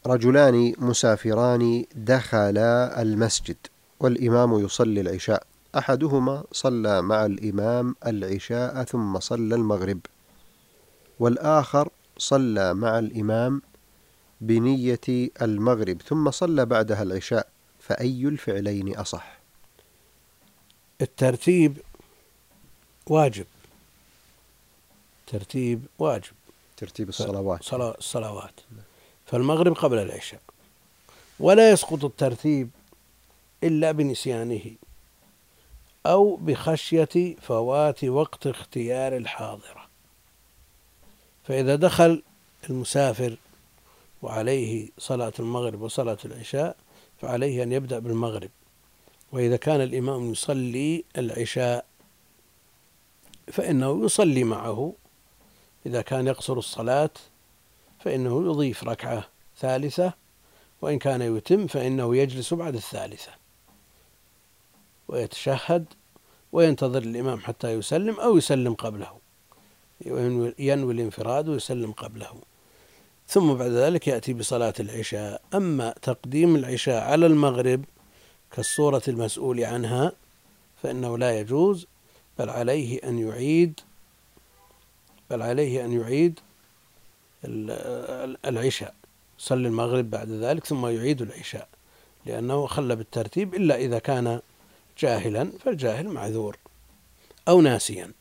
رجلان مسافران دخلا المسجد والإمام يصلي العشاء، أحدهما صلى مع الإمام العشاء ثم صلى المغرب، والآخر صلى مع الإمام بنية المغرب ثم صلى بعدها العشاء، فأي الفعلين أصح؟ الترتيب واجب، ترتيب الصلوات، فالمغرب قبل العشاء، ولا يسقط الترتيب إلا بنسيانه أو بخشية فوات وقت اختيار الحاضرة. فإذا دخل المسافر وعليه صلاة المغرب وصلاة العشاء فعليه أن يبدأ بالمغرب، وإذا كان الإمام يصلي العشاء فإنه يصلي معه، إذا كان يقصر الصلاة فإنه يضيف ركعة ثالثة، وإن كان يتم فإنه يجلس بعد الثالثة ويتشهد وينتظر الإمام حتى يسلم أو يسلم قبله، ينوي الانفراد ويسلم قبله، ثم بعد ذلك يأتي بصلاة العشاء. أما تقديم العشاء على المغرب كالصورة المسؤول عنها فإنه لا يجوز، بل عليه أن يعيد العشاء، صلي المغرب بعد ذلك ثم يعيد العشاء، لأنه خل بالترتيب، إلا إذا كان جاهلا، فالجاهل معذور أو ناسيا.